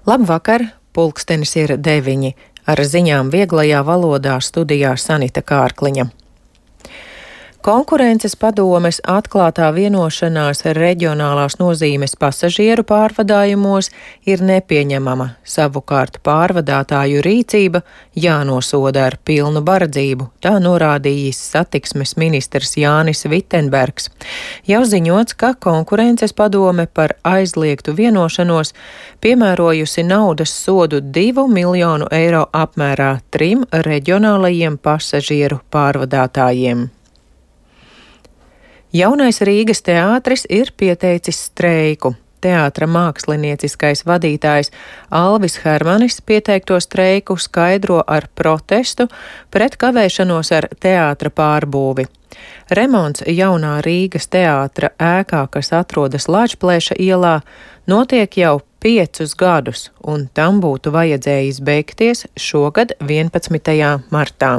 Labvakar, pulkstenis ir 9. Ar ziņām vieglajā valodā studijā Sanita Kārkliņa. Konkurences padomes atklātā vienošanās reģionālās nozīmes pasažieru pārvadājumos ir nepieņemama, savukārt pārvadātāju rīcība jānosoda ar pilnu baradzību, tā norādījis satiksmes ministrs Jānis Vitenbergs. Jau ziņots, ka konkurences padome par aizliegtu vienošanos piemērojusi naudas sodu 2 miljonu eiro apmērā 3 reģionālajiem pasažieru pārvadātājiem. Jaunais Rīgas teātris ir pieteicis streiku. Teātra mākslinieciskais vadītājs Alvis Hermanis pieteikto streiku skaidro ar protestu pret kavēšanos ar teātra pārbūvi. Remonts jaunā Rīgas teātra ēkā, kas atrodas Lāčplēša ielā, notiek jau 5 gadus, un tam būtu vajadzējis beigties šogad 11. martā.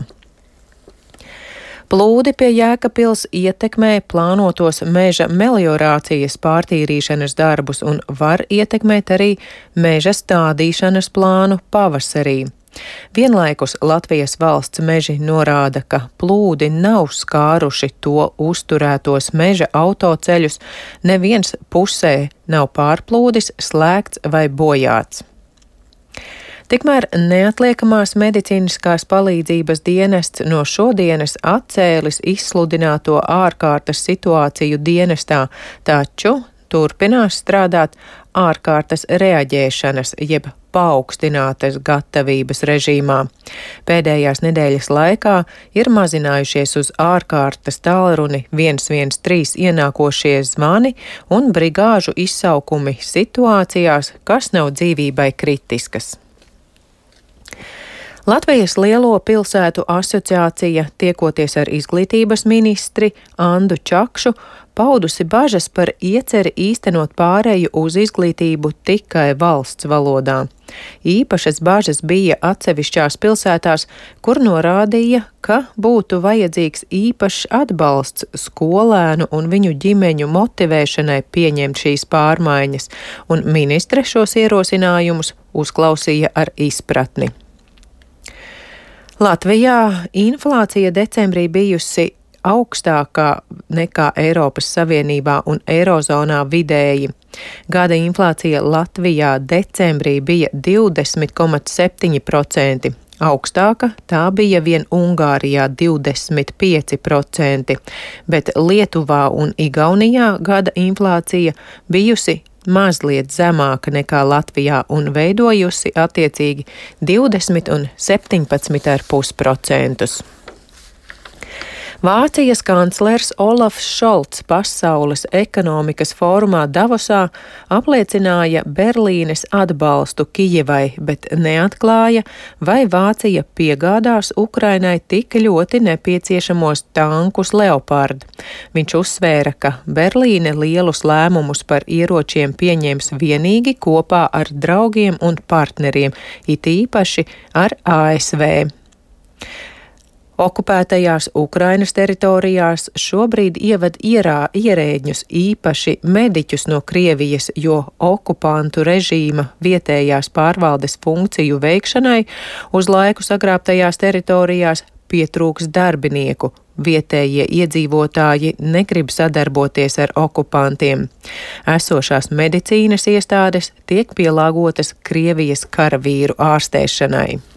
Plūdi pie Jēkabpils ietekmē plānotos meža meliorācijas pārtīrīšanas darbus un var ietekmēt arī meža stādīšanas plānu pavasarī. Vienlaikus Latvijas valsts meži norāda, ka plūdi nav skāruši to uzturētos meža autoceļus, neviens pusē nav pārplūdis, slēgts vai bojāts. Tikmēr neatliekamās medicīniskās palīdzības dienests no šodienas atcēlis izsludināto ārkārtas situāciju dienestā, taču turpinās strādāt ārkārtas reaģēšanas jeb paaugstinātas gatavības režīmā. Pēdējās nedēļas laikā ir mazinājušies uz ārkārtas tālruni 113 ienākošie zvani un brigāžu izsaukumi situācijās, kas nav dzīvībai kritiskas. Latvijas Lielo pilsētu asociācija, tiekoties ar izglītības ministri Andu Čakšu, paudusi bažas par ieceri īstenot pāreju uz izglītību tikai valsts valodā. Īpašas bažas bija atsevišķās pilsētās, kur norādīja, ka būtu vajadzīgs īpašs atbalsts skolēnu un viņu ģimeņu motivēšanai pieņemt šīs pārmaiņas, un ministre šos ierosinājumus uzklausīja ar izpratni. Latvijā inflācija decembrī bijusi augstākā nekā Eiropas Savienībā un Eirozonā vidēji. Gada inflācija Latvijā decembrī bija 20,7%. Augstāka tā bija vien Ungārijā 25%, bet Lietuvā un Igaunijā gada inflācija bijusi mazliet zemāka nekā Latvijā un veidojusi attiecīgi 20 un 17,5%. Vācijas kanclers Olafs Šolts Pasaules ekonomikas fórumā Davosā apliecināja Berlīnes atbalstu Kijevai, bet neatklāja, vai Vācija piegādās Ukrainai tik ļoti nepieciešamos tankus Leopard. Viņš uzsvēra, ka Berlīne lielus lēmumus par ieročiem pieņems vienīgi kopā ar draugiem un partneriem, it īpaši ar ASV. Okupētajās Ukrainas teritorijās šobrīd ieved ierēģņus, īpaši mediķus no Krievijas, jo okupantu režīma vietējās pārvaldes funkciju veikšanai uz laiku sagrābtajās teritorijās pietrūks darbinieku. Vietējie iedzīvotāji negrib sadarboties ar okupantiem. Esošās medicīnas iestādes tiek pielāgotas Krievijas karavīru ārstēšanai.